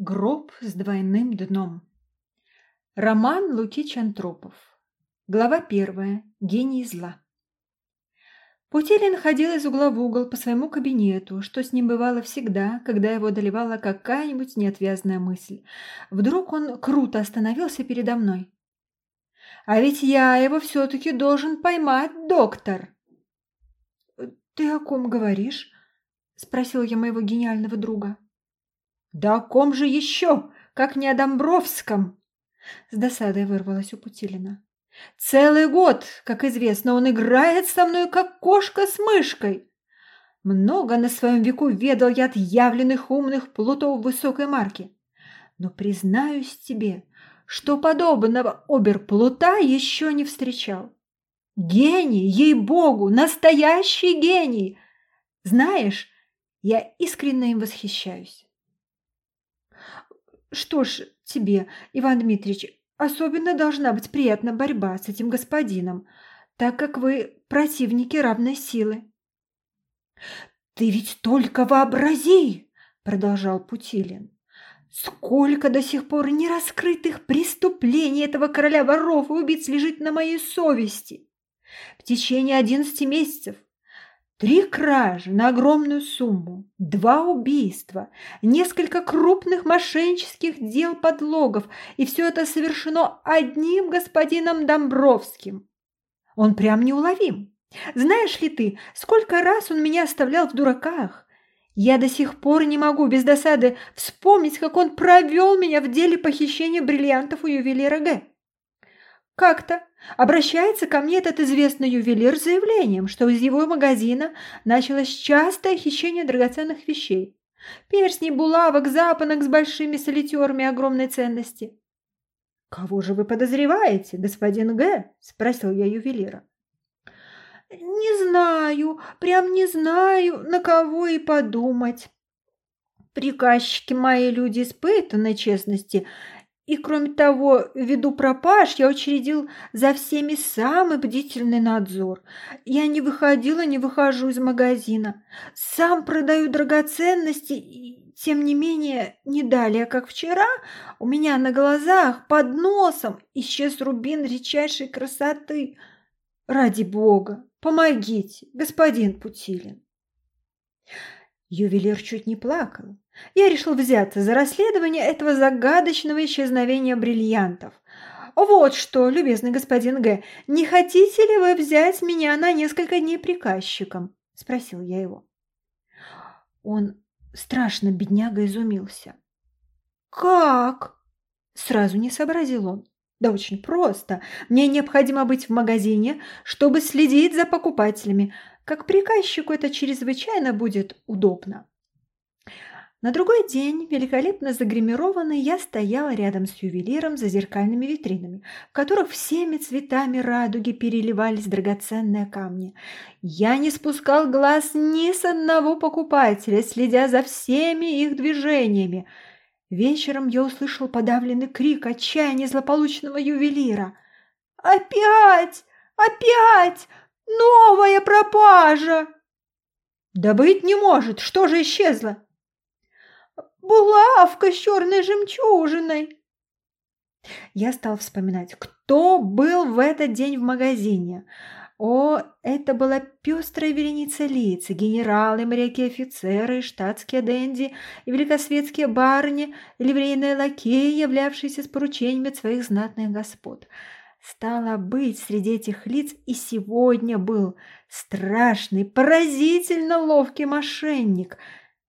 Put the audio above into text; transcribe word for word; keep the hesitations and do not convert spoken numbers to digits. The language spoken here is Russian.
Гроб с двойным дном. Роман Лукич Антропов. Глава первая. Гений зла. Путилин ходил из угла в угол по своему кабинету, что с ним бывало всегда, когда его одолевала какая-нибудь неотвязная мысль. Вдруг он круто остановился передо мной. «А ведь я его все-таки должен поймать, доктор!» «Ты о ком говоришь?» – спросил я моего гениального друга. «Да о ком же еще, как не о Домбровском?» С досадой вырвалось у Путилина. «Целый год, как известно, он играет со мной, как кошка с мышкой. Много на своем веку ведал я отъявленных умных плутов высокой марки. Но признаюсь тебе, что подобного оберплута еще не встречал. Гений, ей-богу, настоящий гений! Знаешь, я искренне им восхищаюсь». «Что ж, тебе, Иван Дмитриевич, особенно должна быть приятна борьба с этим господином, так как вы противники равной силы». «Ты ведь только вообрази!» – продолжал Путилин. «Сколько до сих пор нераскрытых преступлений этого короля воров и убийц лежит на моей совести! В течение одиннадцати месяцев три кражи на огромную сумму, два убийства, несколько крупных мошеннических дел подлогов, и все это совершено одним господином Домбровским. Он прям неуловим. Знаешь ли ты, сколько раз он меня оставлял в дураках? Я до сих пор не могу без досады вспомнить, как он провел меня в деле похищения бриллиантов у ювелира Г. Как-то обращается ко мне этот известный ювелир с заявлением, что из его магазина началось частое хищение драгоценных вещей. Перстней, булавок, запонок с большими солитерами огромной ценности. «Кого же вы подозреваете, господин Г?» – спросил я ювелира. «Не знаю, прям не знаю, на кого и подумать. Приказчики мои люди испытанной честности. И, кроме того, ввиду пропаж, я учредил за всеми самый бдительный надзор. Я не выходила, не выхожу из магазина. Сам продаю драгоценности, и, тем не менее, не далее, как вчера, у меня на глазах, под носом, исчез рубин редчайшей красоты. Ради бога, помогите, господин Путилин». Ювелир чуть не плакал. Я решил взяться за расследование этого загадочного исчезновения бриллиантов. «Вот что, любезный господин Г, не хотите ли вы взять меня на несколько дней приказчиком?» – спросил я его. Он страшно, бедняга, изумился. «Как?» – сразу не сообразил он. «Да очень просто. Мне необходимо быть в магазине, чтобы следить за покупателями. Как приказчику это чрезвычайно будет удобно». На другой день, великолепно загримированный, я стояла рядом с ювелиром за зеркальными витринами, в которых всеми цветами радуги переливались драгоценные камни. Я не спускал глаз ни с одного покупателя, следя за всеми их движениями. Вечером я услышал подавленный крик отчаяния злополучного ювелира. «Опять! Опять! Новая пропажа!» «Да быть не может! Что же исчезло?» «Булавка с черной жемчужиной». Я стал вспоминать, кто был в этот день в магазине. О, это была пестрая вереница лиц, генералы, моряки, офицеры, штатские денди и великосветские барыни, ливрейные лакеи, являвшиеся с поручениями от своих знатных господ. Стало быть, среди этих лиц и сегодня был страшный, поразительно ловкий мошенник –